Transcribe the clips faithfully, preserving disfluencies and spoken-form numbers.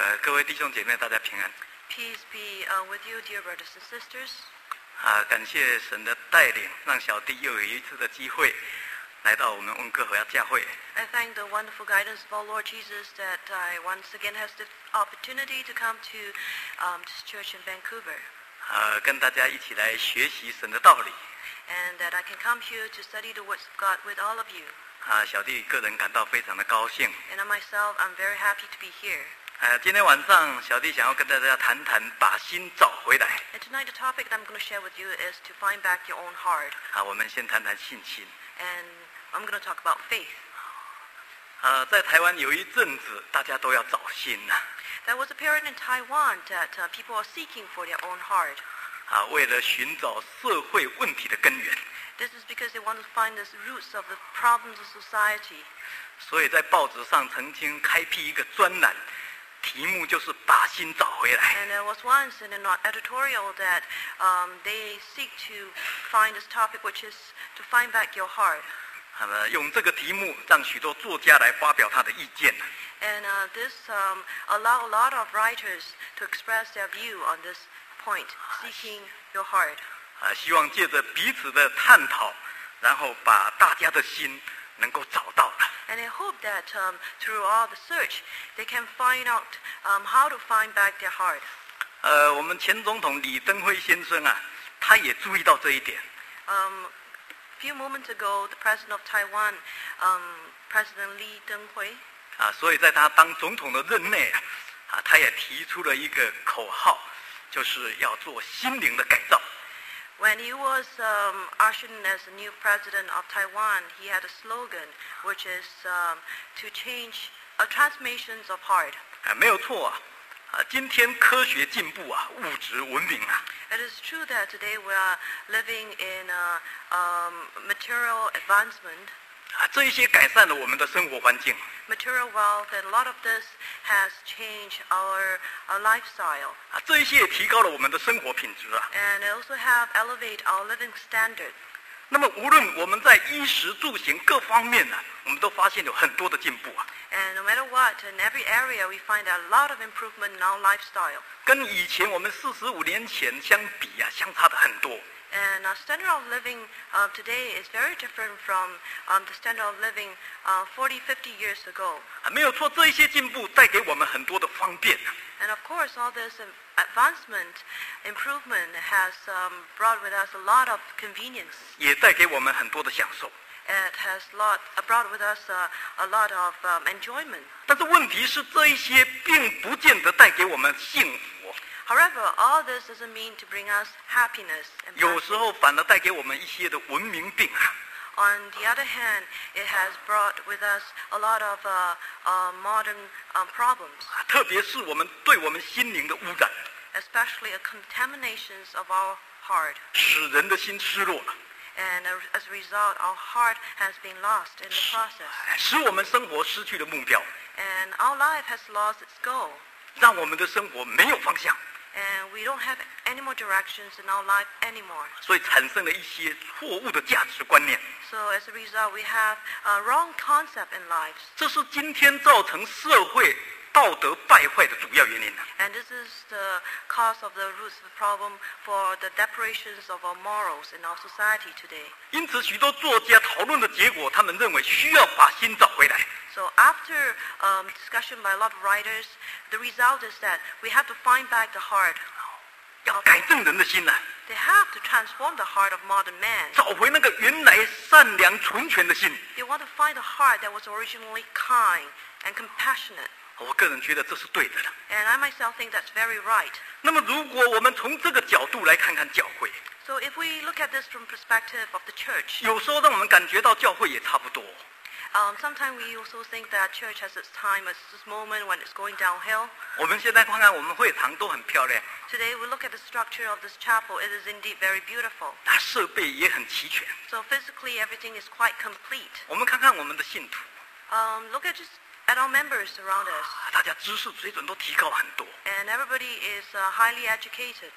呃，各位弟兄姐妹，大家平安。 Peace be uh, with you, dear brothers and sisters. 啊，感谢神的带领，让小弟又有一次的机会来到我们温哥华教会。 I thank the wonderful guidance of our Lord Jesus that I once again has the opportunity to come to um, this church in Vancouver. 啊，跟大家一起来学习神的道理。 And that I can come here to study the words of God with all of you. 啊，小弟个人感到非常的高兴。 And I myself, I'm very happy to be here. 呃，今天晚上小弟想要跟大家谈谈把心找回来。 And tonight the topic that I'm going to share with you is to find back your own heart. 啊，我们先谈谈信心。 And I'm going to talk about faith. 啊，在台湾有一阵子大家都要找心呐、 There was a period in Taiwan that uh, people are seeking for their own heart. 啊，为了寻找社会问题的根源， This is because they want to find the roots of the problems of society. 所以在报纸上曾经开辟一个专栏，题目就是把心找回来。 And there was once in an editorial that um, they seek to find this topic, which is to find back your heart. 那么用这个题目让许多作家来发表他的意见。 And uh, this um, allow a lot of writers to express their view on this point, seeking your heart. 啊，希望借着彼此的探讨，然后把大家的心能够找到了。 And I hope that um, through all the search, they can find out um, how to find back their heart. 呃，我们前总统李登辉先生啊，他也注意到这一点。 Um, a few moments ago, the president of Taiwan, um, President Lee Teng-hui, 啊，所以在他当总统的任内啊，啊，他也提出了一个口号，就是要做心灵的改造。 when he was um, ushered in as the new president of Taiwan, he had a slogan, which is um, to change uh, transformations of heart. 啊，没有错啊，啊，今天科学进步啊，物质文明啊， It is true that today we are living in uh, um, material advancement, 啊，这一些改善了我们的生活环境。 material wealth, and a lot of this has changed our, our lifestyle. 啊，这一些也提高了我们的生活品质啊。 And it also have elevate our living standard. 那么无论我们在衣食住行各方面呢、啊，我们都发现有很多的进步啊。 And no matter what, in every area we find a lot of improvement in our lifestyle. 跟以前我们四十五年前相比啊，相差的很多。 And our standard of living uh, today is very different from um, the standard of living uh, forty, fifty years ago. 啊，没有错，这一些进步带给我们很多的方便啊。 And of course, all this um, advancement, improvement has um, brought with us a lot of convenience. 也带给我们很多的享受。 It has lot, uh, brought with us uh, a lot of um, enjoyment. 但是问题是，这一些并不见得带给我们幸福， However, all this doesn't mean to bring us happiness. And 有时 blessing. 候反而带给我们一些的文明病啊。 On the other hand, it has brought with us a lot of uh, uh, modern um, problems, 啊，特别是我们对我们心灵的污染， especially uh, contaminations of our heart. 使人的心失落了， And uh, as a result, our heart has been lost in the process. 哎使我们生活失去了目标， And our life has lost its goal. 让我们的生活没有方向， And we don't have any more directions in our life anymore. 所以产生了一些错误的价值观念。 So as a result, we have a wrong concept in lives. 这是今天造成社会道德败坏的主要原因啊。 And this is the cause of the roots of the problem for the deprivations of our morals in our society today. 因此，许多作家讨论的结果，他们认为需要把心找回来。 So after um, discussion by a lot of writers, the result is that we have to find back the heart. 要改正人的心呐、 They have to transform the heart of modern man. 找回那个原来善良纯全的心。 They want to find a heart that was originally kind and compassionate. 我个人觉得这是对的了。 And I myself think that's very right. 那么，如果我们从这个角度来看看教会， So if we look at this from perspective of the church, 有时候让我们感觉到教会也差不多。 um, sometimes we also think that church has its time, at this moment when it's going downhill. 我们现在看看我们会堂都很漂亮， Today we look at the structure of this chapel. It is indeed very beautiful. 它设备也很齐全。 So physically everything is quite complete. 我们看看我们的信徒， Um, look at just at our members around us. 大家知识水准都提高很多， And everybody is uh, highly educated.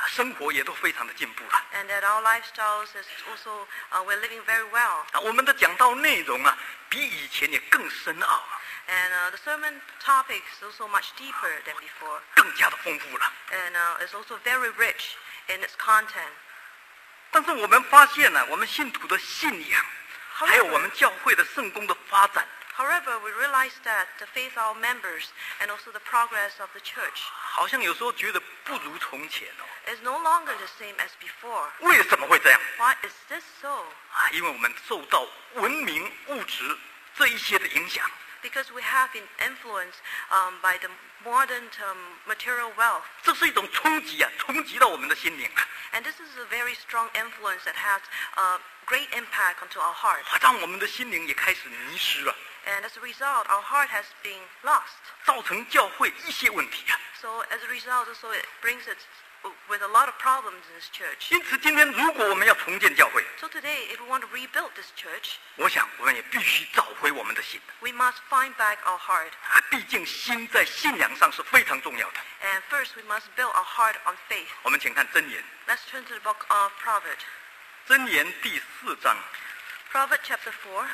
生活也都非常的进步了。 And that our lifestyles is also, uh, we're living very well. 啊，我们的讲道内容啊，比以前也更深奥啊， And uh, the sermon topic is also much deeper than before. 更加的丰富了。 And uh, it's also very rich in its content. 但是我们发现呢、我们信徒的信仰，还有我们教会的圣工的发展， However, we realize that the faith of our members and also the progress of the church 好像有时候觉得不如从前哦。 is no longer the same as before. 为什么会这样？ Why is this so? 啊，因为我们受到文明、物质这一些的影响。 Because we have been influenced um, by the modern um, material wealth. 这是一种冲击啊，冲击到我们的心灵啊， And this is a very strong influence that has a great impact onto our heart. 啊让我们的心灵也开始迷失了， And as a result, our heart has been lost. 造成教会一些问题啊。 So as a result, also it brings it with a lot of problems in this church. 因此，今天如果我们要重建教会， So today, if we want to rebuild this church, 我想我们也必须找回我们的心 we must find back our heart. 啊，毕竟心在信仰上是非常重要的。 And first, we must build our heart on faith. 我们请看箴言， Let's turn to the book of Proverbs. 箴言第四章， Proverbs chapter four.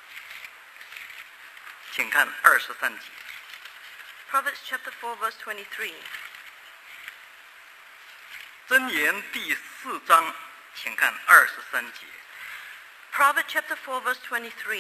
请看二十三节。 Proverbs chapter four, verse twenty-three. 箴言第四章，请看二十三节。 Proverbs chapter four, verse twenty-three.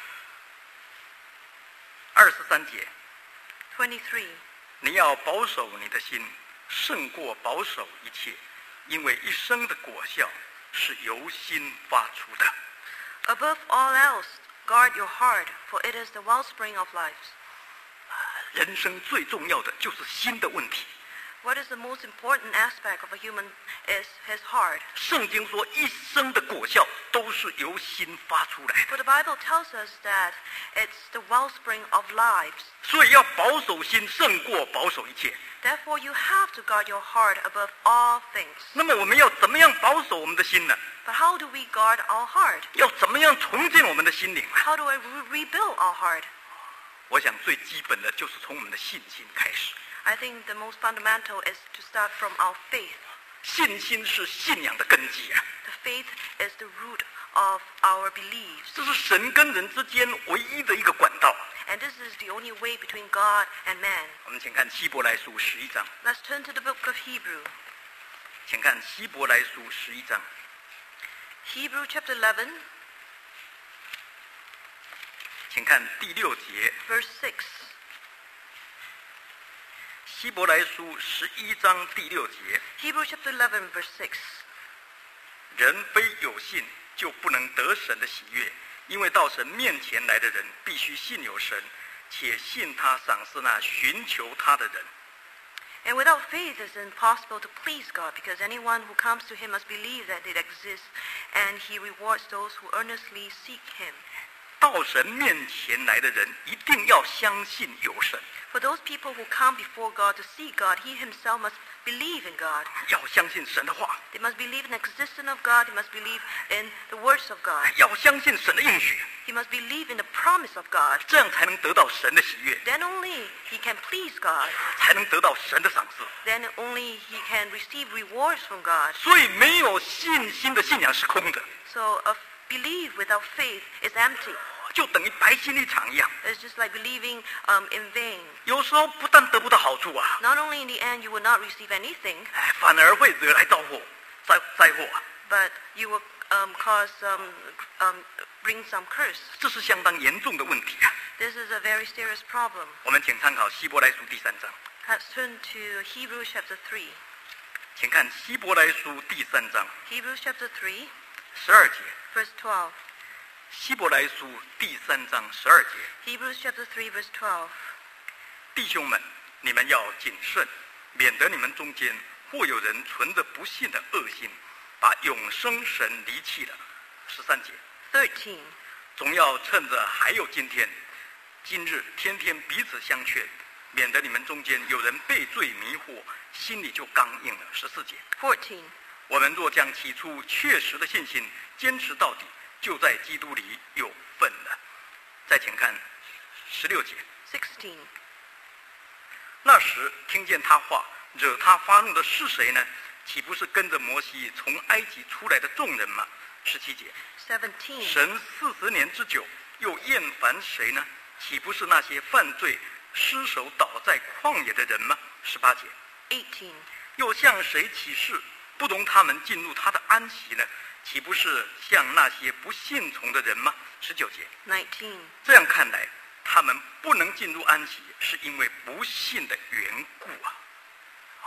二十三节， twenty-three. 你要保守你的心，胜过保守一切，因为一生的果效是由心发出的。 Above all else, guard your heart, for it is the wellspring of life. 人生最重要的就是心的问题。 What is the most important aspect of a human is his heart. 圣经说，一生的果效都是由心发出来 For 的， the Bible tells us that it's the wellspring of lives. 所以要保守心胜过保守一切。 Therefore, you have to guard your heart above all things. 那么我们要怎么样保守我们的心呢？ But how do we guard our heart? 要怎么样重建我们的心灵呢？ How do I re- rebuild our heart? 我想最基本的就是从我们的信心开始。 I think the most fundamental is to start from our faith. 信心是信仰的根基啊， The faith is the root of our beliefs. 这是神跟人之间唯一的一个管道。 And this is the only way between God and man. 我们请看希伯来书十一章， Let's turn to the book of Hebrew. 请看希伯来书十一章， Hebrew chapter eleven, 请看第六节。 verse six. 希伯来书十一章第六节， Hebrew chapter eleven, verse six. 人非有信就不能得神的喜悦，因为到神面前来的人必须信有神，且信他赏赐那寻求他的人。 And without faith it's impossible to please God, because anyone who comes to him must believe that it exists, and he rewards those who earnestly seek him. 到神面前来的人一定要相信有神， For those people who come before God to see God, he himself must believe in God. 要相信神的话， They must believe in the existence of God. They must believe in the words of God. 要相信神的应许， He must believe in the promise of God. 这样才能得到神的喜悦， Then only he can please God. 才能得到神的赏赐。 Then only he can receive rewards from God. 所以没有信心的信仰是空的， So a belief without faith is empty. 就等于白心一场一样。 It's just like believing um, in vain. 有时候不但得不到好处啊， Not only in the end you will not receive anything, 哎反而会惹来灾祸，灾灾祸啊！ but you will um, cause um, um, bring some curse. 这是相当严重的问题啊！ This is a very serious problem. 我们请参考希伯来书第三章， Let's turn to Hebrews chapter three. 请看希伯来书第三章 Hebrews chapter three, 十二节。 verse twelve. 希伯来书第三章十二节， Hebrews chapter three, verse twelve. 弟兄们，你们要谨慎，免得你们中间或有人存着不信的恶心，把永生神离弃了。十三节， thirteen. 总要趁着还有今天，今日天天彼此相劝，免得你们中间有人被罪迷惑，心里就刚硬了。十四节， fourteen. 我们若将起初确实的信心坚持到底，就在基督里有份了。再请看十六节， sixteen. 那时听见他话，惹他发怒的是谁呢？ 岂不是跟着摩西从埃及出来的众人吗？十七节。 seventeen. 神四十年之久，又厌烦谁呢？岂不是那些犯罪、失手倒在旷野的人吗？十八节。 eighteen. 又向谁起誓，不容他们进入他的安息呢？岂不是向那些不信从的人吗？十九节。 nineteen. 这样看来，他们不能进入安息，是因为不信的缘故啊。好，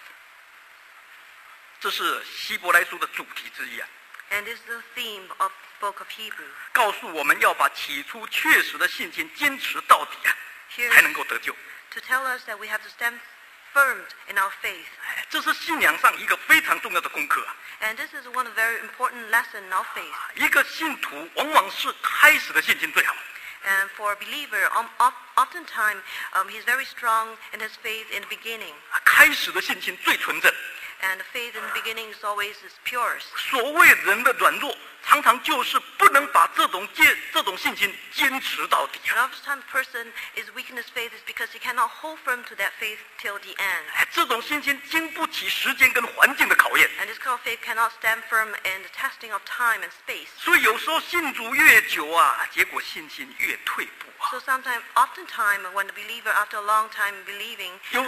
这是希伯来书的主题之一啊。 And this is the theme of the book of Hebrew. 告诉我们要把起初确实的信心坚持到底啊， Here 才能够得救。 to tell us that we have to stand firm in our faith. 这是信仰上一个非常重要的功课啊。 And this is one of the very important lessons in our faith. 一个信徒往往是开始的信心最好。 And for a believer, um, of- oftentimes um, he's very strong in his faith in the beginning. 开始的信心最纯正。 And the faith in the beginning is always its purest. 所谓人的软弱，常常就是不能把这种坚这种信心坚持到底 And 啊。 oftentimes the person is weak in his faith is because he cannot hold firm to that faith till the end. 哎，这种信心经不起时间跟环境的考验。 And this kind of faith cannot stand firm in the testing of time and space. 所以有时候信主越久啊，结果信心越退步啊。 So sometimes, oftentimes, when the believer, after a long time believing, 有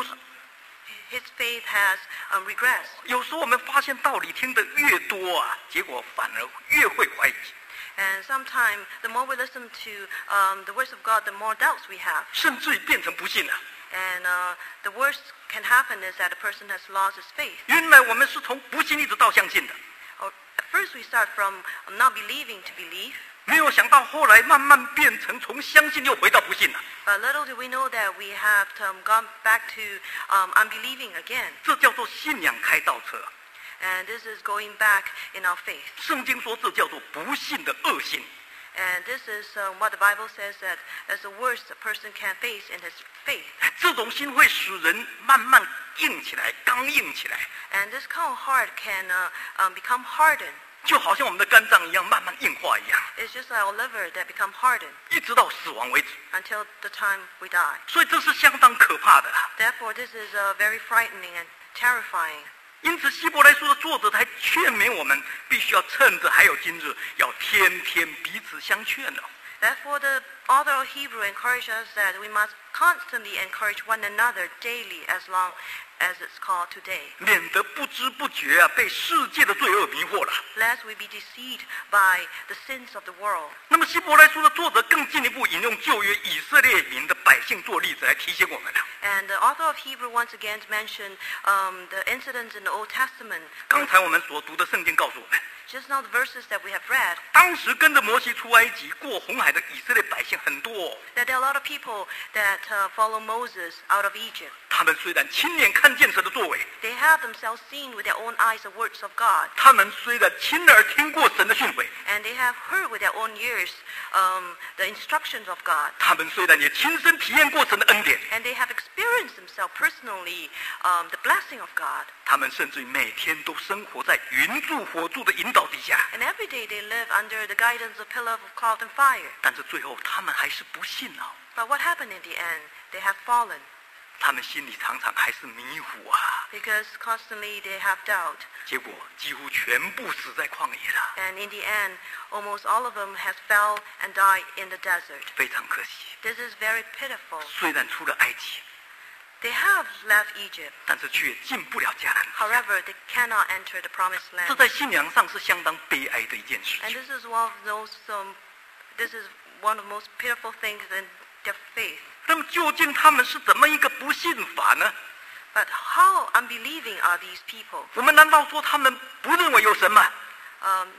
his faith has um, regressed. 有时候我们发现道理听得越多啊，结果反而越会怀疑。 And sometimes, the more we listen to um, the words of God, the more doubts we have. 甚至于变成不信了。 And uh, the worst can happen is that a person has lost his faith. 原来我们是从不信一直到相信的， Or at first, we start from not believing to believe. 没有想到后来慢慢变成从相信又回到不信了。 But little do we know that we have um, gone back to um, unbelieving again. 这叫做信仰开倒车。 And this is going back in our faith. 圣经说这叫做不信的恶性。 And this is um, what the Bible says that is the worst a person can face in his faith. 这种心会使人慢慢硬起来，刚硬起来， And this kind of heart can uh, um, become hardened. 就好像我们的肝脏一样，慢慢硬化一样， It's just like our liver that become hardened 一直到死亡为止。 until the time we die. 所以这是相当可怕的啦。 Therefore, this is uh, very frightening and terrifying. 因此，希伯来书的作者才劝勉我们，必须要趁着还有今日，要天天彼此相劝了。 Therefore, the author of Hebrew encourages us that we must constantly encourage one another daily as long as it's called today, 免得不知不觉啊，被世界的罪恶迷惑了。 lest we be deceived by the sins of the world. 那么，希伯来书的作者更进一步引用旧约以色列民的百姓做例子来提醒我们了。 And the author of Hebrew once again mentioned um, the incidents in the Old Testament. 刚才我们所读的圣经告诉我们， Just now the verses that we have read, 当时跟着摩西出埃及、过红海的以色列百姓很多哦。 that there are a lot of people that uh, follow Moses out of Egypt. 他们虽然亲眼看见神的作为， They have themselves seen with their own eyes the works of God. 他们虽然亲耳听过神的训诲， And they have heard with their own ears um, the instructions of God. 他们虽然也亲身体验过神的恩典， And they have experienced themselves personally um, the blessing of God. 他们甚至于每天都生活在云柱火柱的引导底下。 And every day they live under the guidance of pillar of cloud and fire. 但是最后他们还是不信啊， But what happened in the end? They have fallen 他们心里常常还是迷糊啊， because constantly they have doubt. 结果几乎全部死在旷野了， And in the end, almost all of them has fell and died in the desert. 非常可惜。 This is very pitiful. 虽然出了埃及， They have left Egypt. 但是却进不了迦南地。 However, they cannot enter the promised 这 land. 在信仰上是相当悲哀的一件事 And 情。 this is one of those, um, this is one of the most pitiful things in their faith. 那么究竟他们是怎么一个不信法呢？ But how unbelieving are these people? 我们难道说他们不认为有神吗？ Um,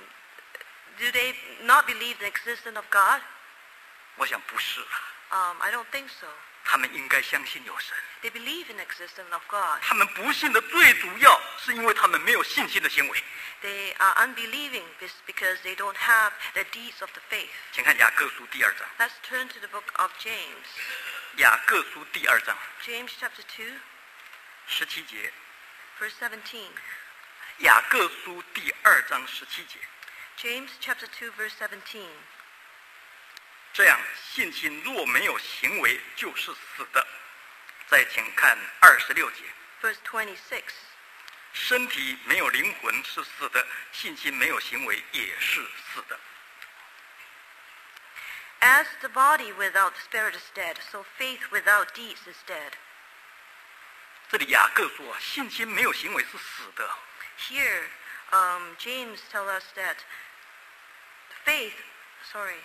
do they not believe the existence of God? 我想不是了， Um, I don't think so. 他们应该相信有神。 They believe in the existence of God. 他们不信的最主要是因为他们没有信心的行为。 They are unbelieving this because they don't have the deeds of the faith. 请看雅各书第二章， Let's turn to the book of James. 雅各书第二章 James chapter two, 十七节， verse seventeen. 雅各书第二章十七节， James chapter two, verse seventeen. 这样信心若没有行为，就是死的。再请看二十六节， Verse twenty-six. 身体没有灵魂是死的，信心没有行为也是死的。 As the body without the spirit is dead, so faith without deeds is dead. 这里雅各说，信心没有行为是死的。 Here, um, James tells us that faith, sorry,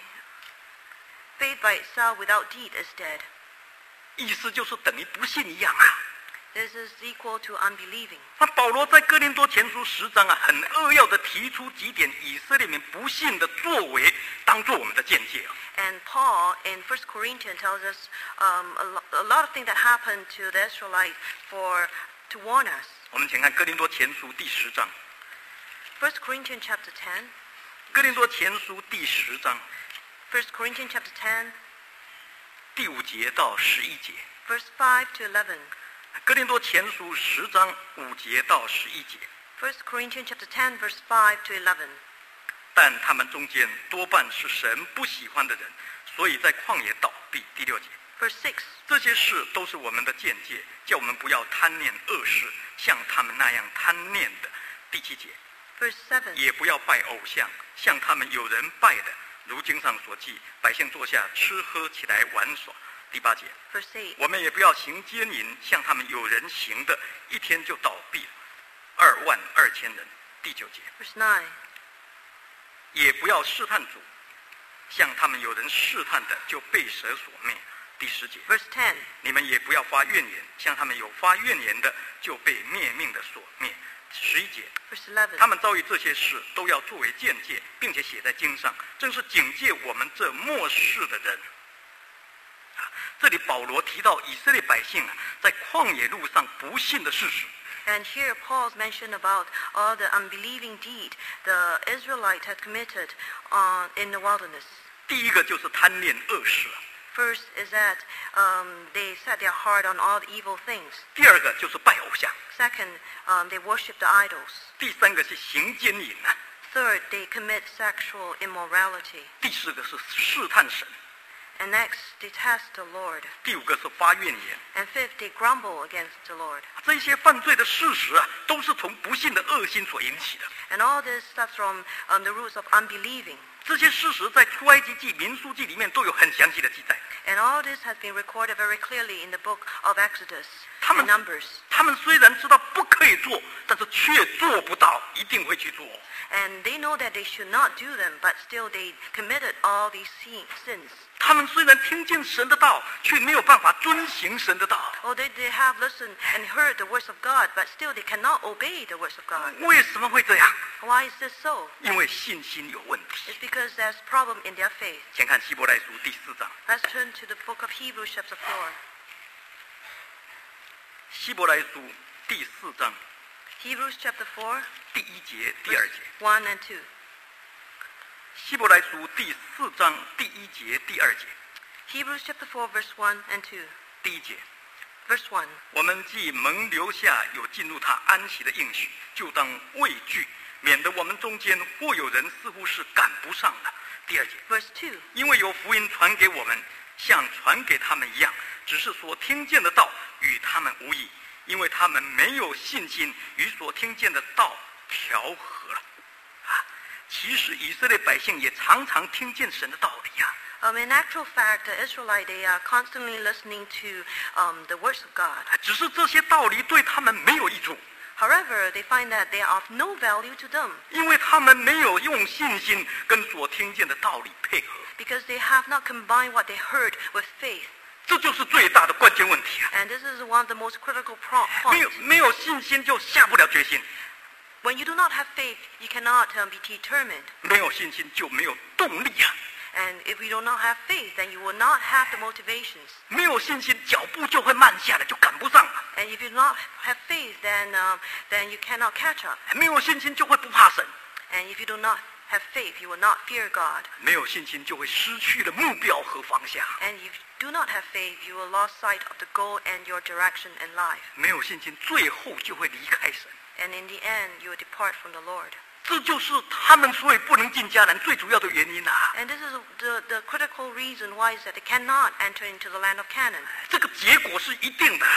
faith by itself without deed is dead. 意思就是等于不信一样啊。 This is equal to unbelieving. 那保罗在哥林多前书十章啊，很扼要的提出几点以色列民不信的作为，当做我们的见解。 And Paul in First Corinthians tells us um, a, lo- a lot of things that happened to the Israelites for to warn us. 我们请看哥林多前书第十章。 First Corinthians chapter ten. 哥林多前书第十章 First Corinthians chapter ten, 第五节到十一节。 verse five to eleven. 哥林多前书十章五节到十一节。 First Corinthians chapter ten, verse five to eleven. 但他们中间多半是神不喜欢的人，所以在旷野倒闭。第六节。 Verse six. 这些事都是我们的见解，叫我们不要贪念恶事，像他们那样贪念的。第七节。 Verse seven. 也不要拜偶像，像他们有人拜的，如经上所记，百姓坐下吃喝起来玩耍。第八节。 Verse eight. 我们也不要行奸淫，像他们有人行的，一天就倒闭了，二万二千人。第九节。 Verse nine. 也不要试探主，像他们有人试探的，就被蛇所灭。第十节。 Verse ten. 你们也不要发怨言，像他们有发怨言的，就被灭命的所灭。十一节。 Verse eleven. 他们遭遇这些事，都要作为见解，并且写在经上，正是警戒我们这末世的人。啊，这里保罗提到以色列百姓啊，在旷野路上不信的事实。 And here Paul's mentioned about all the unbelieving deed the Israelites had committed on, in the wilderness. 第一个就是贪恋恶事啊， First is that um, they set their heart on all the evil things. 第二个就是拜偶像， Second, um, they worship the idols. 第三个是行奸淫啊， Third, they commit sexual immorality. 第四个是试探神， And next, they test the Lord. 第五个是发怨言。 And fifth, they grumble against the Lord. 这些犯罪的事实啊，都是从不信的恶心所引起的。 And all this stuff from um, the roots of unbelieving. 这些事实在出埃及记、民书记里面都有很详细的记载。 And all this has been recorded very clearly in the book of Exodus 他们 and Numbers. 他们虽然知道不可以做，但是却做不到，一定会去做。 And they know that they should not do them, but still they committed all these sin- sins. 他们虽然听见神的道，却没有办法遵行神的道。 Or they, they have listened and heard the words of God, but still they cannot obey the words of God. 为什么会这样？ Why is this so? 因为信心有问题。 It's because there's problem in their faith. 先看希伯来书第四章。 Let's turn to the book of Hebrews chapter four. 希伯来书第四章 Hebrews chapter four, 第一节、第二节。 one and two. 希伯来书第四章第一节、第二节。 Hebrews chapter four, verse one and two. 第一节。 Verse one. 我们既蒙留下有进入他安息的应许，就当畏惧，免得我们中间或有人似乎是赶不上了。第二节。 Verse two. 因为有福音传给我们，像传给他们一样，只是所听见的道与他们无异，因为他们没有信心与所听见的道调和了。啊，其实以色列百姓也常常听见神的道理啊。 Um, in actual fact, the Israelites, they are constantly listening to um, the words of God. 只是这些道理对他们没有益处， However, they find that they are of no value to them 因为他们没有用信心跟所听见的道理配合， because they have not combined what they heard with faith. 这就是最大的关键问题啊！ And this is one of the most critical pro- 没有 points. 没有信心就下不了决心， When you do not have faith, you cannot um, be determined. 没有信心就没有动力啊！ And if you do not have faith, then you will not have the motivations. 没有信心，脚步就会慢下来，就赶不上了。 And if you do not have faith, then um, then you cannot catch up. 没有信心就会不怕神， And if you do not have faith, you will not fear God. 没有信心就会失去了目标和方向。 And if you do not have faith, you will lose sight of the goal and your direction in life. 没有信心，最后就会离开神。 And in the end, you will depart from the Lord. 这就是他们所以不能进迦南最主要的原因啊！ And this is the, the critical reason why is that they cannot enter into the land of Canaan. 这个结果是一定的啊。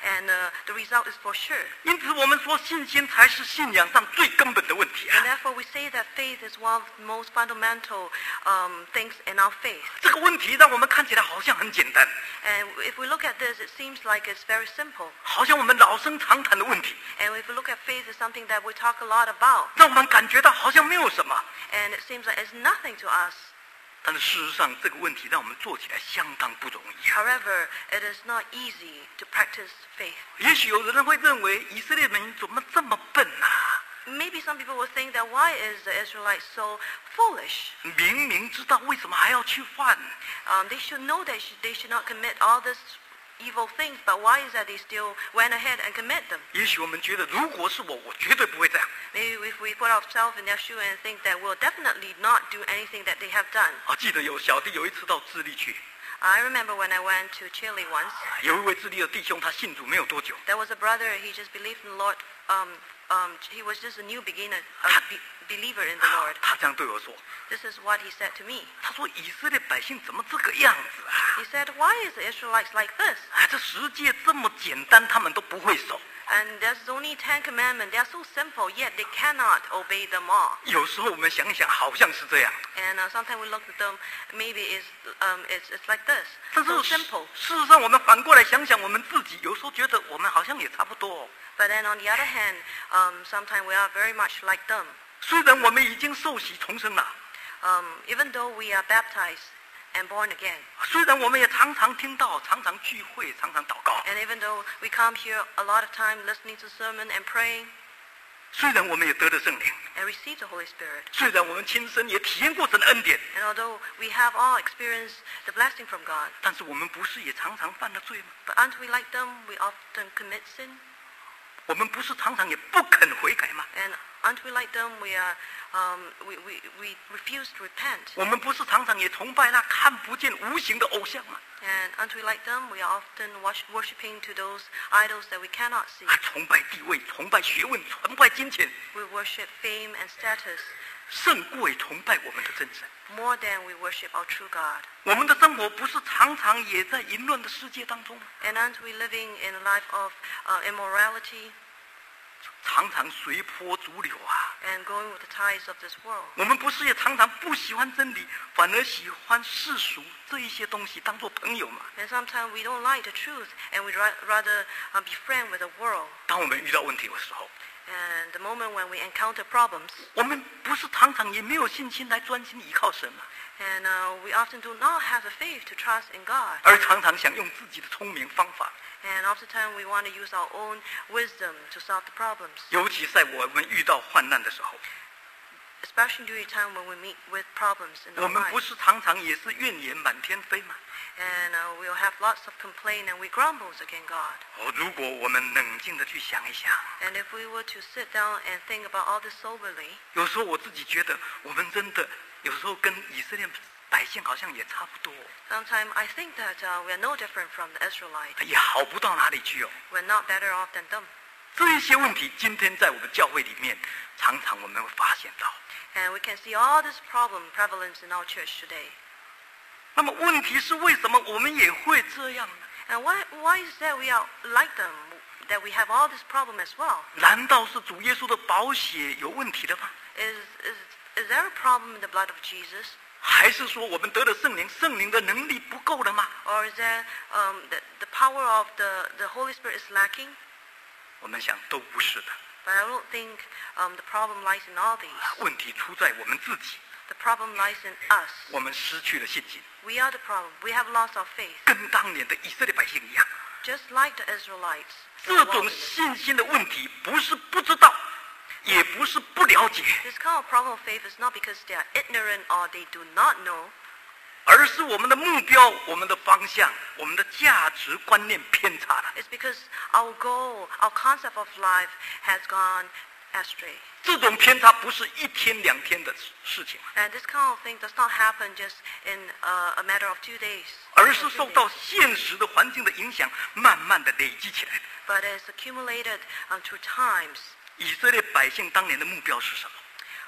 and uh, the result is for sure. 因此，我们说信心才是信仰上最根本的问题啊 And！therefore, we say that faith is one of the most fundamental um, things in our faith. 这个问题让我们看起来好像很简单， And if we look at this, it seems like it's very simple. 好像我们老生常谈的问题， And if we look at faith, it's something that we talk a lot about. 让我们感觉到好像没有什么。 And it seems like it's nothing to us. 但是事实上，这个问题让我们做起来相当不容易啊！ However, it is not easy to practice faith. 也许有人会认为以色列人怎么这么笨啊？ Maybe some people will think that why is the Israelites so foolish? 明明知道为什么还要去犯？ Um, they should know that sh- they should not commit all these evil things, but why is that they still went ahead and commit them? 也许我们觉得，如果是我，我绝对不会这样。 Maybe if we put ourselves in their shoe and think that we'll definitely not do anything that they have done. 啊，记得有小弟有一次到智利去， I remember when I went to Chile once, 有一位智利的弟兄，他信主没有多久， there was a brother, he just believed in the Lord. Um, um, he was just a new beginner, a be- believer in the Lord. 他这样对我说 This is what he said to me.：“ 他说以色列百姓怎么这个样子啊？ He said, why is the Israelites like this? 啊，这十诫这么简单，他们都不会守。 And there's only Ten Commandments. They are so simple, yet they cannot obey them all. 有时候我们想一想，好像是这样。 And uh, sometimes we look at them, maybe it's, um, it's, it's like this. 但是 So 事 simple. 事实上，我们反过来想想我们自己，有时候觉得我们好像也差不多哦。 But then on the other hand, um, sometimes we are very much like them. 虽然我们已经受洗重生了， Um, even though we are baptized and born again, 虽然我们也常常听到、常常聚会、常常祷告， and even though we come here a lot of time listening to sermon and praying 虽然我们也得了圣灵， and receive the Holy Spirit, 虽然我们亲身也体验过神的恩典， and although we have all experienced the blessing from God, 但是我们不是也常常犯了罪吗？ but aren't we like them? We often commit sin. 我们不是常常也不肯悔改吗？ And aren't we like them? We are, um, we, we, we refuse to repent. 我们不是常常也崇拜那看不见无形的偶像吗？ And aren't we like them? We are often wash, worshiping to those idols that we cannot see. 啊，崇拜地位、崇拜学问、崇拜金钱， We worship fame and status 胜过于崇拜我们的真神。 more than we worship our true God. 我们的生活不是常常也在淫乱的世界当中吗？ And aren't we living in a life of uh, immorality 常常随波逐流啊！ and going with the tides of this world? 我们不是也常常不喜欢真理，反而喜欢世俗这一些东西当做朋友吗？ And sometimes we don't like the truth and we'd ra- rather uh, be friends with the world. 当我们遇到问题的时候， And the moment when we encounter problems, 我们不是常常也没有信心来专心依靠神吗？ and uh, we often do not have the faith to trust in God. 而常常想用自己的聪明方法， And oftentimes we want to use our own wisdom to solve the problems, 尤其在我们遇到患难的时候， especially during time when we meet with problems in 我 our 们不 life. 是常常也是怨言满天飞吗？ And uh, we'll have lots of complaint and we grumbles against God. 哦，如果我们冷静的去想一想， And if we were to sit down and think about all this soberly, 有时候我自己觉得，我们真的有时候跟以色列百姓好像也差不多， sometimes I think that uh, we are no different from the Israelites. 也好不到哪里去哦。 We're not better off than them. 这一些问题，今天在我们教会里面，常常我们会发现到。 And we can see all this problem prevalence in our church today. 那么问题是为什么我们也会这样呢？ And why, why is that we are like them, that we have all this problem as well? 难道是主耶稣的宝血有问题了吗？ Is, is, is there a problem in the blood of Jesus? 还是说我们得了圣灵，圣灵的能力不够了吗？ Or is there um, the, the power of the, the Holy Spirit is lacking? 我们想都不是的， But I don't think um, the problem lies in all these. 问题出在我们自己， The problem lies in us. 我们失去了信心， We are the problem. We have lost our faith. 跟当年的以色列百姓一样。 Just like the Israelites. 这种信心的问题，不是不知道，也不是不了解， This kind of problem of faith is not because they are ignorant or they do not know, 而是我们的目标、我们的方向、我们的价值观念偏差了。 it's because our goal, our concept of life has gone astray. 这种偏差不是一天两天的事情， And this kind of thing does not happen just in uh, a matter of two days. 而是受到现实的环境的影响，慢慢的累积起来的。 But it's accumulated um, through times. 以色列百姓当年的目标是什么？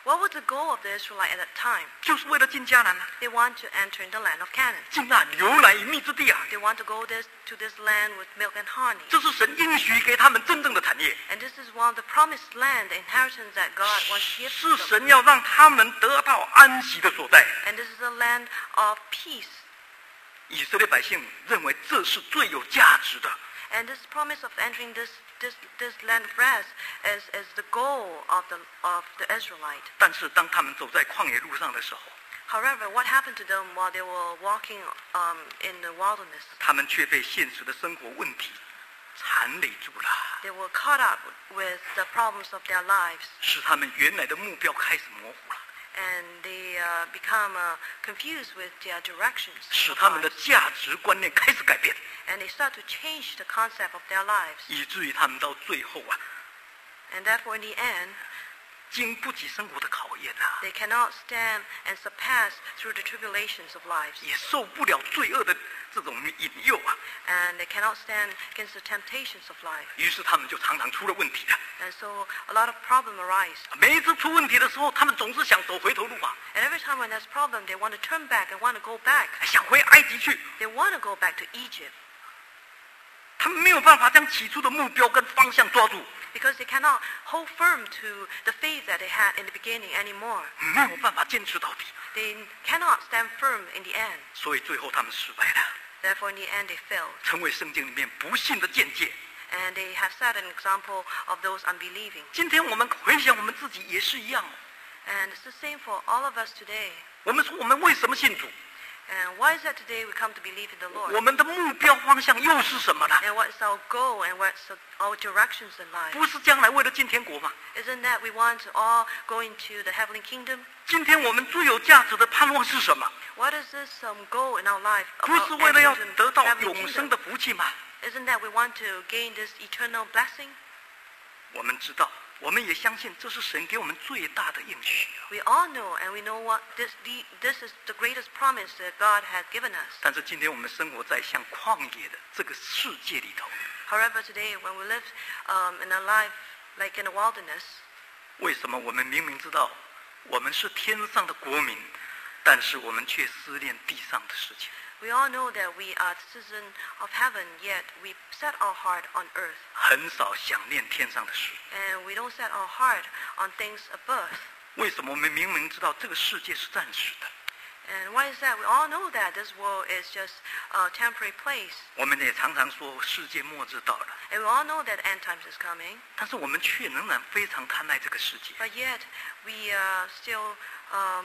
What was the goal of the Israelites at that time? 就是为了进迦南啊， They want to enter in the land of Canaan. 进那流奶与蜜之地啊， They want to go this, to this land with milk and honey. 这是神应许给他们真正的产业， And this is one of the promised land, the inheritance that God wants to give 是 to them. 神要让他们得到安息的所在。 And this is a land of peace. 以色列百姓认为这是最有价值的， And this promise of entering this, this, this land of rest is, is the goal of the, of the Israelite. 但是当他们走在旷野路上的时候， However, what happened to them while they were walking um, in the wilderness? 他们却被现实的生活问题缠累住了， They were caught up with the problems of their lives, 使他们原来的目标开始模糊了， and they uh, become uh, confused with their directions 使 of 他们的 lives. 价值观念开始改变， And they start to change the concept of their lives. 以至于他们到最后啊， And therefore, in the end, 经不起生活的考验啊， they cannot stand and surpass through the tribulations of lives. 也受不了罪恶的这种引诱啊， And they cannot stand against the temptations of life. 于是他们就常常出了问题了。 And so a lot of problems arise. 每一次出问题的时候，他们总是想走回头路啊， And every time when there's problem, they want to turn back and want to go back. 想回埃及去， They want to go back to Egypt 他们没有办法将起初的目标跟方向抓住， because they cannot hold firm to the faith that they had in the beginning anymore. 没有办法坚持到底， They cannot stand firm in the end. 所以最后他们失败了， Therefore, in the end, they failed. 成为圣经里面不幸的见解。 And they have set an example of those unbelieving. 今天我们回想我们自己也是一样哦， And it's the same for all of us today. 我们说我们为什么信主？ And why is that today we come to believe in the 我 Lord? 们的目标方向又是什么呢？ And what is our goal and what's our directions in life? 不是将来为了进天国吗？ Isn't that we want to all go into the heavenly kingdom? 今天我们最有价值的盼望是什么？ What is this um, goal in our life 不 about 是为了要 entering 得 the 到 heavenly 永生 kingdom? 的福气吗？ Isn't that we want to gain this eternal blessing? 我们知道，我们也相信这是神给我们最大的应许啊。 We all know, and we know what this the, this is the greatest promise that God has given us. 但是今天我们生活在像旷野的这个世界里头， However, today when we live um, in a life like in a wilderness, 为什么我们明明知道我们是天上的国民，但是我们却思念地上的事情？ we all know that we are citizens of heaven, yet we set our heart on earth, 很少想念天上的事。 and we don't set our heart on things above. 为什么我们明明知道这个世界是暂时的， And why is that? We all know that this world is just a temporary place, 我们也常常说世界末日到了， and we all know that end times is coming, 但是我们却仍然非常贪爱这个世界。 but yet we uh, still um,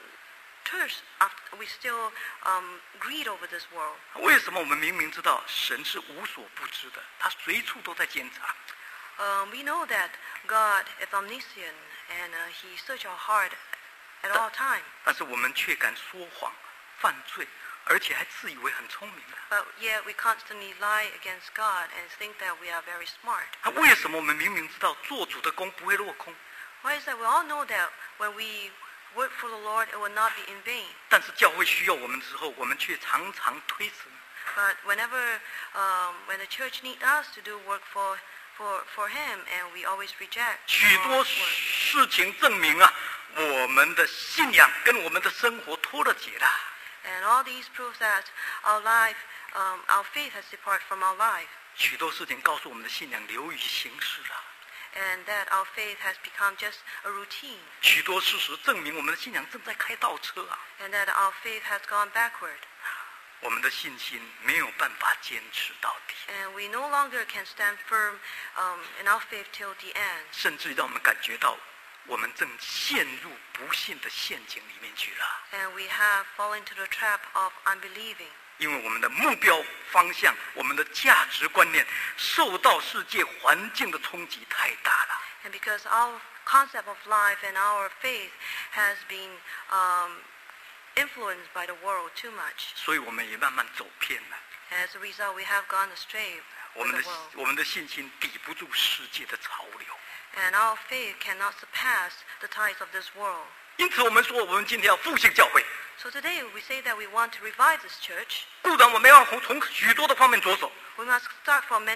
thirst, after, we still um, greed over this world. 为什么我们明明知道神是无所不知的，他随处都在监察， Um, we know that God is omniscient, and uh, He searches our heart at all times. 但是我们却敢说谎、犯罪，而且还自以为很聪明的。 But yet we constantly lie against God and think that we are very smart. 那为什么我们明明知道做主的工不会落空， Why is that? We all know that when we work for the Lord, it will not be in vain. 但是教会需要我们之后，我们却常常推辞。 But whenever, um, when the church needs us to do work for, for, for Him, and we always reject 许 God's 多 work. 事情证明啊，我们的信仰跟我们的生活脱了节了。 And all these prove that our life, um, our faith has departed from our life, 许多事情告诉我们的信仰流于形式了。 and that our faith has become just a routine, 许多事实证明我们的信仰正在开倒车啊！ and that our faith has gone backward. 我们的信心没有办法坚持到底， And we no longer can stand firm um, in our faith till the end. 甚至让我们感觉到我们正陷入不幸的陷阱里面去了。 And we have fallen into the trap of unbelieving. 因为我们的目标方向、我们的价值观念受到世界环境的冲击太大了。 And because our concept of life and our faith has been um, influenced by the world too much. 所以我们也慢慢走偏了。 And as a result, we have gone astray 我 with 们 the 的 world. 我们的信心抵不住世界的潮流。 And our faith cannot surpass the tides of this world. 因此，我们说，我们今天要复兴教会。 So today we say that we want to revive this church. 固然我们要从从许多的方面着手， We must start from many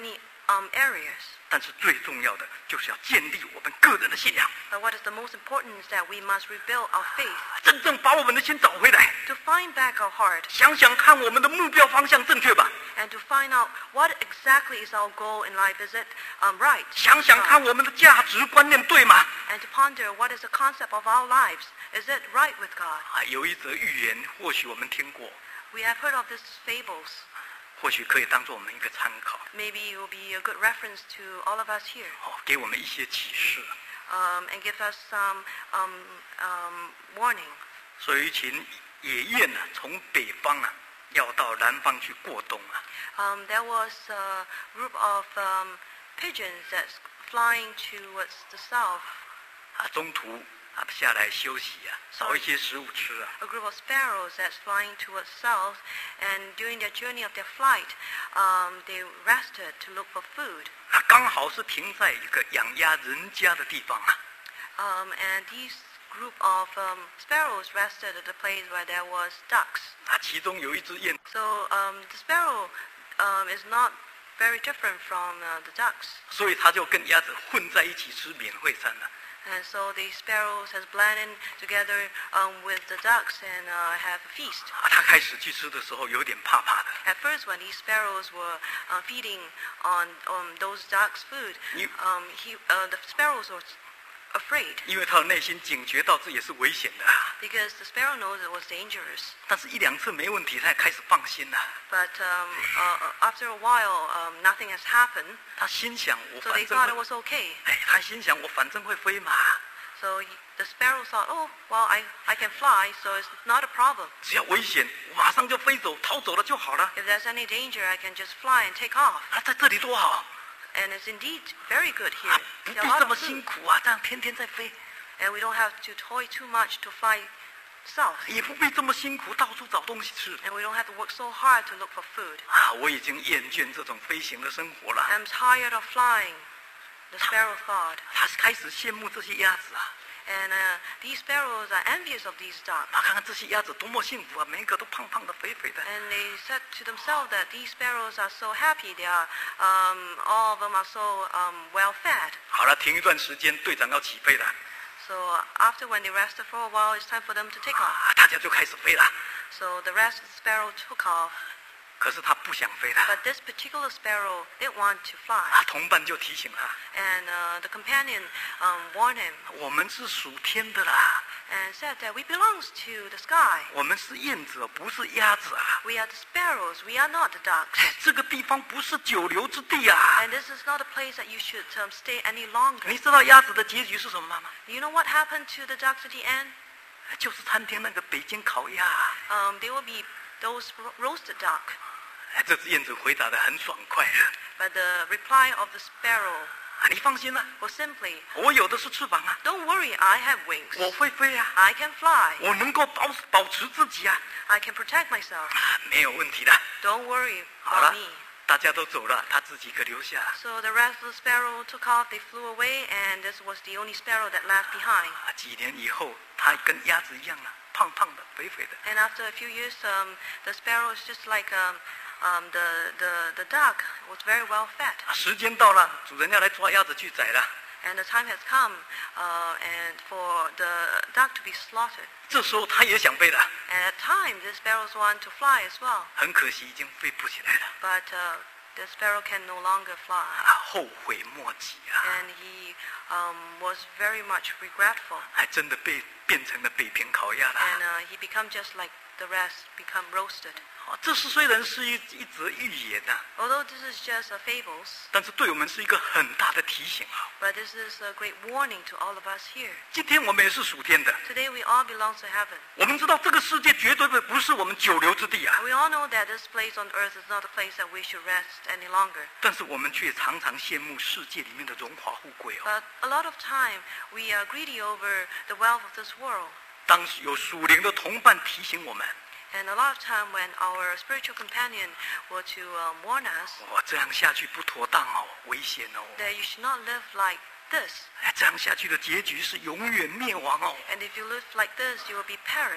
um, areas. 但是最重要的就是要建立我们个人的信仰， But what is the most important is that we must rebuild our faith, 真正把我们的心找回来。 to find back our heart, 想想看，我们的目标方向正确吧？ and to find out what exactly is our goal in life. Is it um, right? 想想看，我们的价值观念对吗？ And to ponder what is the concept of our lives. Is it right with God? 啊，有一则寓言，或许我们听过， We have heard of these fables. 或许可以当做我们一个参考， Maybe it will be a good reference to all of us here, 哦，给我们一些启示。 um, and give us some um, um, warning. 所以有一群野雁呢，从北方啊，要到南方去过冬啊。 Um, there was a group of um, pigeons that's flying towards the south. 啊，中途啊下来休息啊，找一些食物吃啊。 A group of sparrows that's flying towards south, and during their journey of their flight, um, they rested to look for food. 啊，刚好是停在一个养鸭人家的地方啊。 Um, and these group of um, sparrows rested at a place where there was ducks. 啊，其中有一只雁， So um, the sparrow um, is not very different from uh, the ducks. 所以它就跟鸭子混在一起吃免费餐了。 And so the sparrows has blended together um, with the ducks and uh, have a feast. 啊，它开始去吃的时候有点怕怕的。 At first, when these sparrows were uh, feeding on, on those ducks' food, You- um, he, uh, the sparrows were afraid 因为他的内心警觉到这也是危险的啊。 because the sparrow knows it was dangerous. 但是，一两次没问题，他也开始放心了。 But um, uh, after a while, um, nothing has happened. 他心想，我 So 反 they 正 thought it 会， was okay. 哎，他心想我反正会飞嘛， So he, the sparrow thought, oh, well, I, I can fly, so it's not a problem. 只要危险，我马上就飞走，逃走了就好了。 If there's any danger, I can just fly and take off. 啊，在这里多好， And it's indeed very good 啊 here. 不 There 必 are a 这 lot 么 of 辛 food, 苦啊，这样天天在飞， and we don't have to toil too much to fly south. 也不必这么辛苦到处找东西吃。 And we don't have to work so hard to look for food. 啊，我已经厌倦这种飞行的生活了。 I'm tired of flying, the sparrow thought. 他开始羡慕这些鸭子啊， And uh, these sparrows are envious of these ducks. 啊，看看这些鸭子多么幸福啊，每一个都胖胖的、肥肥的。 And they said to themselves that these sparrows are so happy. They are, um, all of them are so um, well fed. 好了，停一段时间，队长要起飞了， So after when they rested for a while, it's time for them to take off. 啊，大家就开始飞了。 So the rest of the sparrow took off. 可是他不想飞了， But this particular sparrow didn't want to fly. 啊，同伴就提醒他， And uh, the companion um, warned him 我们是属天的啦， and said that we belongs to the sky. 我们是燕子，不是鸭子啊。 We are the sparrows. We are not the ducks. 哎，这个地方不是久留之地啊。 And this is not a place that you should um, stay any longer. 你知道鸭子的结局是什么吗？ You know what happened to the ducks at the end? 就是餐厅那个北京烤鸭。 Um, they will be those ro- roasted duck. 哎，这只燕子回答得很爽快啊。 But the reply of the sparrow 啊，你放心啦， was simply, 我有的是翅膀啊， don't worry, I have wings. 我会飞啊， I can fly. 我能够保保持自己啊， I can protect myself. 啊没有问题的。 Don't worry 好 about 了 me.， 大家都走了，他自己可留下了。 So the rest of the sparrow took off. They flew away, and this was the only sparrow that left behind. 啊，几年以后，他跟鸭子一样啊，胖胖的、肥肥的。 And after a few years, um, the sparrow is just like um, um, the, the, the duck. It was very well fed. 啊，时间到了，主人要来抓鸭子去宰了。 And the time has come uh, and for the duck to be slaughtered. 这时候他也想飞了， And at times, the sparrows want to fly as well. 很可惜已经飞不起来了， But uh, the sparrow can no longer fly. 啊，后悔莫及啊！ And he um, was very much regretful. 还真的被变成了北平烤鸭了。 And uh, he became just like the rest, become roasted. 啊，这是虽然是一一则寓言呐、啊， Although this is just a fables, 但是对我们是一个很大的提醒啊。 but this is a great warning to all of us here. 今天我们也是属天的， Today we all belong to heaven. 我们知道这个世界绝对不是我们久留之地啊， We all know that this place on earth is not a place that we should rest any longer. 但是我们却常常羡慕世界里面的荣华富贵哦。 But a lot of time we are greedy over the wealth of this world. 当有属灵的同伴提醒我们， And a lot of time when our spiritual companion were to um, warn us 我这样下去不妥当哦，危险哦， that you should not live like this. 哎，这样下去的结局是永远灭亡哦。 And if you live like this, you will be perished.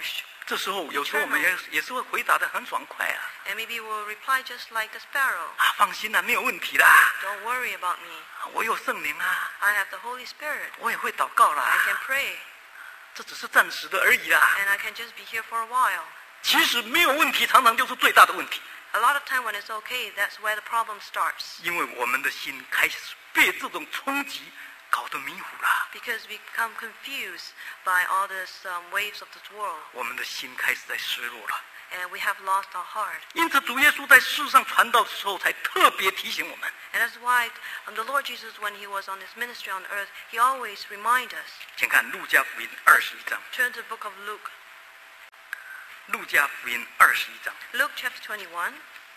这时候有时候我们也也是会回答得很爽快啊。 And maybe we'll reply just like the sparrow. 啊，放心啦，没有问题啦。 Don't worry about me. 我有圣灵啊， I have the Holy Spirit. 我也会祷告 I 啦。 can pray. 这只是暂时的而已啦。 And I can just be here for a while. 其实没有问题，常常就是最大的问题。 A lot of time when it's okay, that's where the problem starts. 因为我们的心开始被这种冲击搞得迷糊了， Because we become confused by all these um, waves of this world. 我们的心开始在失落了。 And we have lost our heart. 因此，主耶稣在世上传道的时候，才特别提醒我们。 And that's why um, the Lord Jesus, when he was on his ministry on earth, he always reminds us. 请看路加福音二十一章， Turn to the book of Luke. 路加福音二十一章， Luke chapter twenty-one,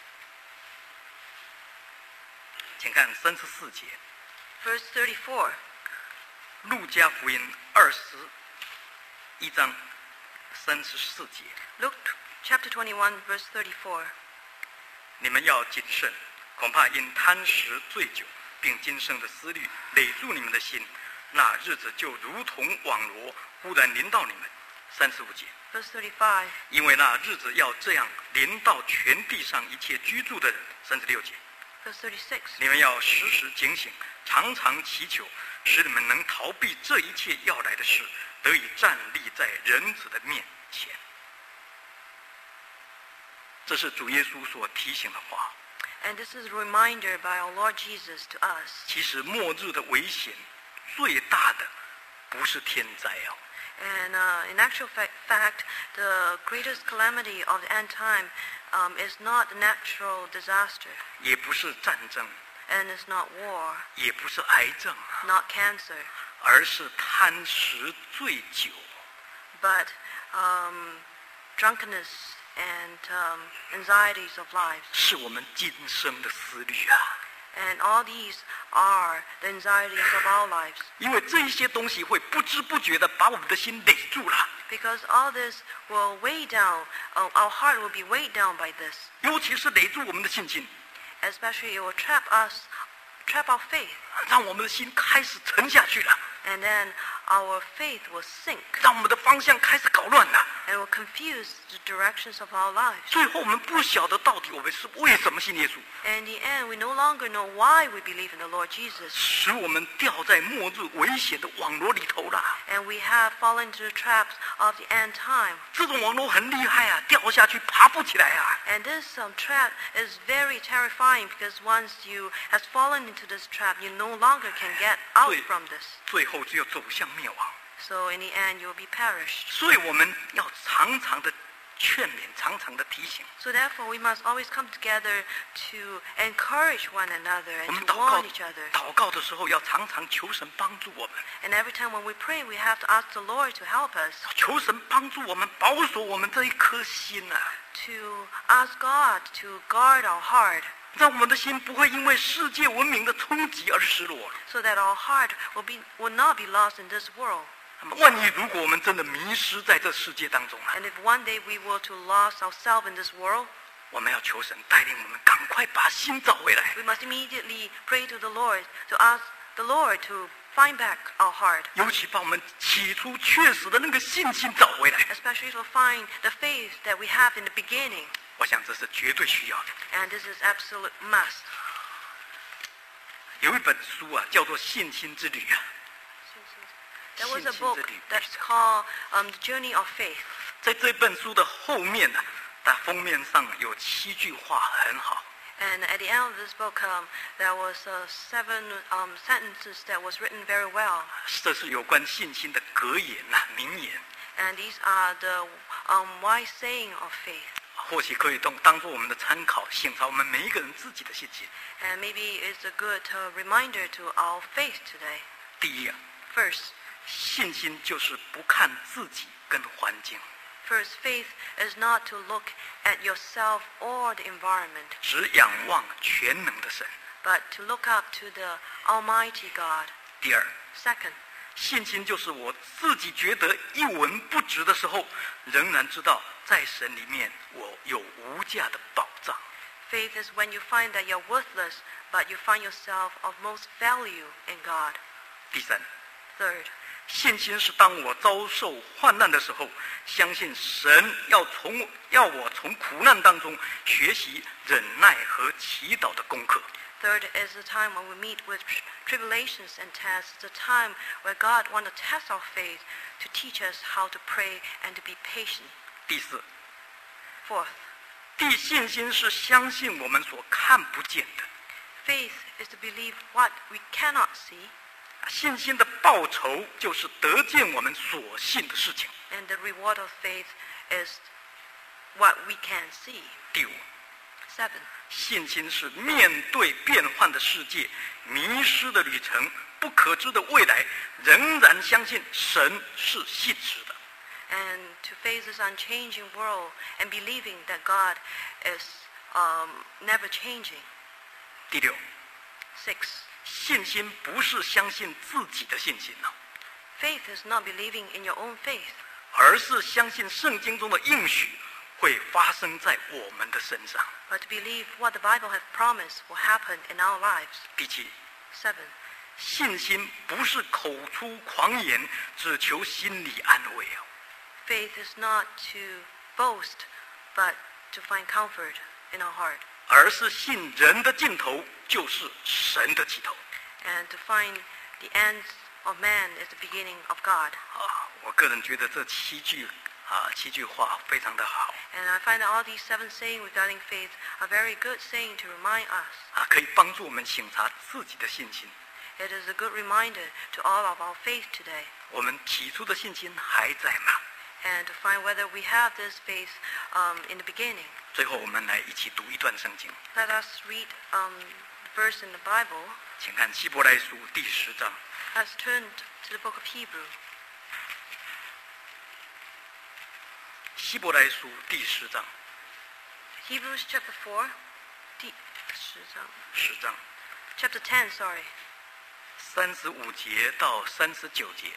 请看三十四节。 verse thirty-four. 路加福音二十一章三十四节， Luke chapter twenty-one, verse thirty-four. 你们要谨慎，恐怕因贪食醉酒，并今生的思虑累住你们的心，那日子就如同网罗忽然临到你们。三十五节， Verse thirty-five. 因为那日子要这样临到全地上一切居住的人。三十六节， Verse thirty-six. 你们要时时警醒，常常祈求，使你们能逃避这一切要来的事，得以站立在人子的面前。这是主耶稣所提醒的话。 And this is a reminder by our Lord Jesus to us. 其实末日的危险最大的不是天灾哦， And uh, in actual fa- fact, the greatest calamity of the end time um, is not natural disaster, 也不是战争， and it's not war, 也不是癌症， not cancer, 而是贪食醉酒。 but um, drunkenness and um, anxieties of life. 是我们今生的思虑啊， And all these are the anxieties of our lives. 因为这一些东西会不知不觉的把我们的心累住了， Because all this will weigh down, uh, our heart will be weighed down by this. 尤其是累住我们的信心， Especially it will trap us, trap our faith. 让我们的心开始沉下去了， And then our faith will sink 让我们的方向开始搞乱了。 and will confuse the directions of our lives. 最后我们不晓得到底我们是为什么信耶稣， And in the end, we no longer know why we believe in the Lord Jesus. 使我们掉在末日危险的网罗里头了。 And we have fallen into the traps of the end time. 这种网络很厉害啊，掉下去爬不起来啊。 And this um, trap is very terrifying because once you have fallen into this trap, you no longer can get out 对。 from this. 最后只有走向灭亡。 So in the end, you will be perished. 所以我们要常常的劝勉，常常的提醒。 So therefore, we must always come together to encourage one another 我们 and to 祷告 warn each other. 祷告的时候，要常常求神帮助我们， And every time when we pray, we have to ask the Lord to help us, 求神帮助我们，保守我们这一颗心啊， to ask God to guard our heart, 让我们的心不会因为世界文明的冲击而失落了。 so that our heart will be will not be lost in this world. 那么，万一如果我们真的迷失在这世界当中了， And if one day we were to lose ourselves in this world, 我们要求神带领我们，赶快把心找回来。 we must immediately pray to the Lord to ask the Lord to find back our heart, 尤其把我们起初确实的那个信心找回来。 especially to find the faith that we have in the beginning. 我想这是绝对需要的。 And this is absolute must. 有一本书啊，叫做《信心之旅》啊。 There was a 信心之旅。 book that's called um, The Journey of Faith. 在这本书的后面呢、啊，它封面上有七句话很好。 And at the end of this book, um, there was uh, seven um, sentences that was written very well. 这是有关信心的格言呐、啊、名言， And these are the um, wise saying of faith. 或许可以当当做我们的参考，显示我们每一个人自己的信心。 And maybe it's a good uh, reminder to our faith today. 第一啊， First, 信心就是不看自己跟环境， first, faith is not to look at yourself or the environment, 只仰望全能的神。 but to look up to the Almighty God. 第二， Second, 信心就是我自己觉得一文不值的时候，仍然知道在神里面我有无价的宝藏。 faith is when you find that you're worthless, but you find yourself of most value in God. 第三， Third, 信心是当我遭受患难的时候，相信神要从要我从苦难当中学习忍耐和祈祷的功课。 third is the time when we meet with tribulations and tests, the time where God wants to test our faith to teach us how to pray and to be patient. 第四， Fourth, 第信心是相信我们所看不见的。 faith is to believe what we cannot see, 信心的报酬就是得见我们所信的事情。 and the reward of faith is what we can see. 第五， Seven, 信心是面对变幻的世界、迷失的旅程、不可知的未来，仍然相信神是信实的。 and to face this unchanging world and believing that God is um, never changing. 第六， Six, 信心不是相信自己的信心呢、 faith is not believing in your own faith, 而是相信圣经中的应许会发生在我们的身上。 but to believe what the Bible has promised will happen in our lives. 第七， Seven, 信心不是口出狂言，只求心理安慰啊。 faith is not to boast, but to find comfort in our heart, 而是信人的尽头就是神的起头 and to find the ends of man is the beginning of God. 啊！我个人觉得这七句啊七句话非常的好 And I find that all these seven sayings regarding faith are very good saying to remind us. 啊，可以帮助我们省察自己的信心。 It is a good reminder to all of our faith today, 我们起初的信心还在吗？ and to find whether we have this faith um, in the beginning. 最后，我们来一起读一段圣经， Let us read um, verse in the Bible. 请看希伯来书第十章。 Let's turn to the book of Hebrew. 希伯来书第十章， Hebrews chapter four. 第十章. 十章 Chapter ten, sorry. 三十五节到三十九节。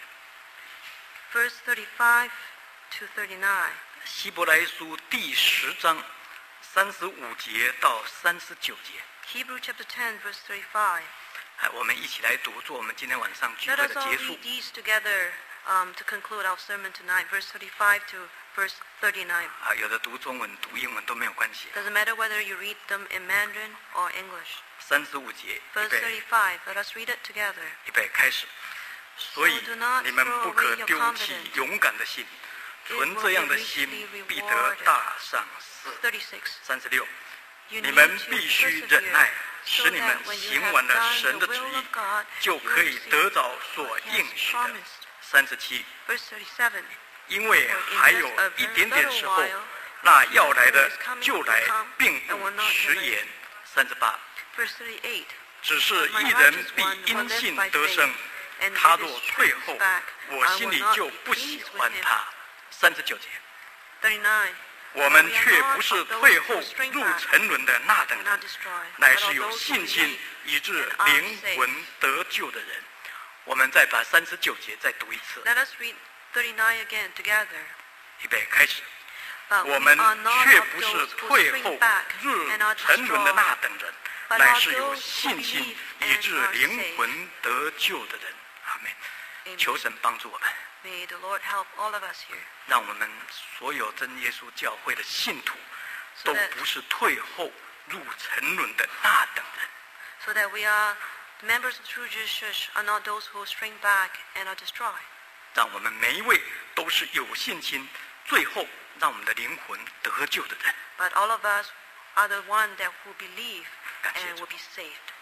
Verse thirty-five to thirty-nine. 希伯来书第十章三十五节到三十九节。 Hebrew chapter ten, verse thirty-five. 哎，我们一起来读，做我们今天晚上聚 Let 会 us 的 all 结束 read。these together um, to conclude our sermon tonight. Verse thirty-five to verse thirty-nine. 啊，有的读中文、读英文都没有关系。 Doesn't matter whether you read them in Mandarin or English. 三十五节，预 Verse 备， thirty-five. Let us read it together. 预备，开始。所以 do not 你们 throw 不可 away your 丢 confidence. 弃勇敢的心， It 存 will 这样 be 的心 richly 必得 rewarded. 大赏赐。 thirty-six. 三十六， You 你 need 们 to 必须忍耐， persevere, 使 so 你们 that when you 行 have 完了 done 神的 the 旨 will 意 of God, 就 you 可以 receive 得着 what 所 He 应 has 许的。 promised. 三十七， Verse thirty-seven. 因为 For in 还 just 有 a 一 very 点点 little 时候 while, 那要来 he 的 is coming 就 to 来， come 并 and will 不 not 迟 delay. 延。三十八， Verse thirty-eight. 只是 My 一人 righteous 必 one will 因 live 信 by 得 faith, 生， and 他 if 若 his 退 strength 后 is back, 我 I 心 will 里 not 就 be 不喜 pleased 欢 with him. 他。三十九节， thirty-nine. 我们却不是退后入沉沦的那等 Will 人 not，destroy, 乃 but 是 all 有 those who 信心 believe 以致 and are 灵 saved. 魂得救的人。我们再把三十九节再读一次， Let us read thirty-nine again together. 预备开始。 But 我 we 们 are not 却 of 不是 those who 退 shrink 后 back 入 and are 沉沦的 destroyed, 那等人， but 乃 are 是有 those who 信心 believe 以 and 致 are 灵 saved. 魂得救的人。阿门。 Amen. 求神帮助我们， May the Lord help all of us here, 让我们所有真耶稣教会的信徒， so 都 that, 不是退后入沉沦的那等人。 so that we are members of True Jesus Church are not those who shrink back and are destroyed. 让我们每一位都是有信心，最后让我们的灵魂得救的人。 But all of us are the one that who believe 感谢 and 主。 will be saved.